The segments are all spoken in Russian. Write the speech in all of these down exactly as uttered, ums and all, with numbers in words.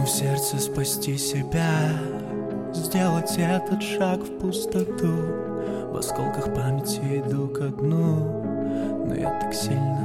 в сердце спасти себя, сделать этот шаг в пустоту. В осколках памяти иду ко дну, но я так сильно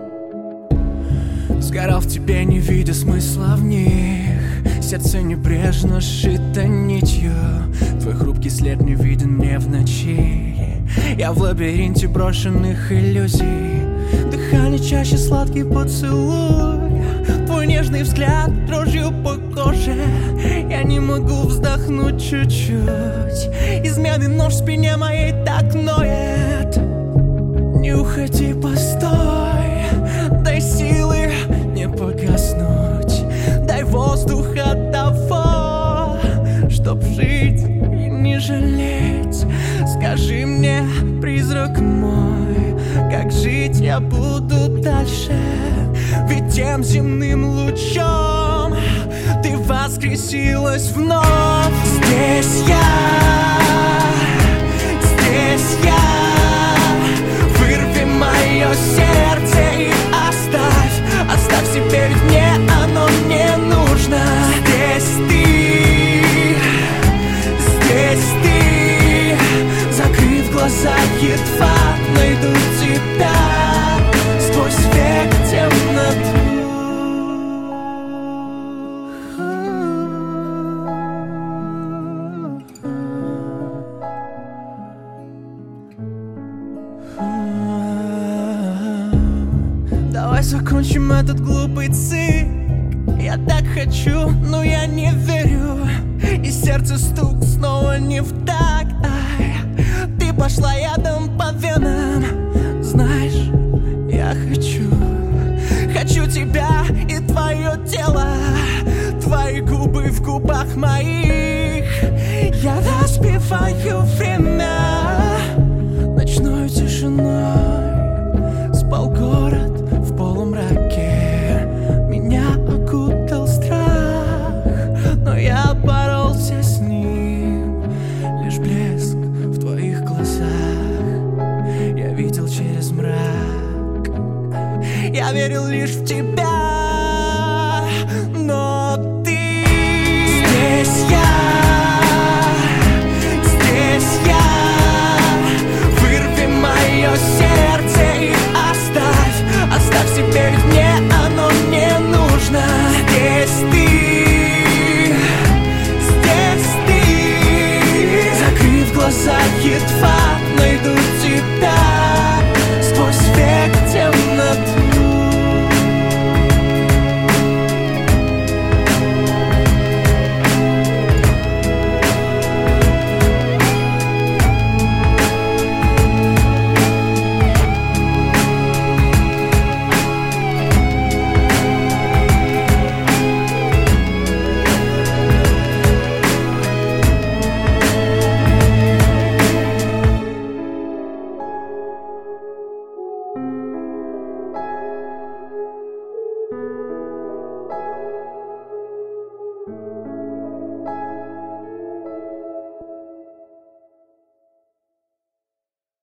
сгорал в тебе, не видя смысла в них. Сердце небрежно сшито нитью, твой хрупкий след не виден мне в ночи. Я в лабиринте брошенных иллюзий, дыхание чаще, сладкий поцелуй, твой нежный взгляд дрожью по коже. Я не могу вздохнуть чуть-чуть, изменный нож в спине моей так ноет. Не уходи, постой, дай силы не погаснуть, дай воздух от того, чтоб жить и не жалеть. Скажи мне, призрак мой, как жить я буду дальше? Ведь тем земным лучом ты воскресилась вновь. Здесь я, здесь я, вырви мое сердце и оставь, оставь себе, ведь мне оно не нужно. Здесь ты, здесь ты, закрыв глаза, едва найду тебя сквозь век темноту. Давай закончим этот глупый цирк. Я так хочу, но я не верю, и сердце стук снова не в такт. Ай, ты пошла ядом по венам. Знаешь, я хочу, хочу тебя и твое тело, твои губы в губах моих. Я распеваю время ночной тишиной. Спал город в полумраке, меня окутал страх, но я боролся с ним. Лишь блеск в твоих глазах я видел через мрак. Я верил лишь в тебя.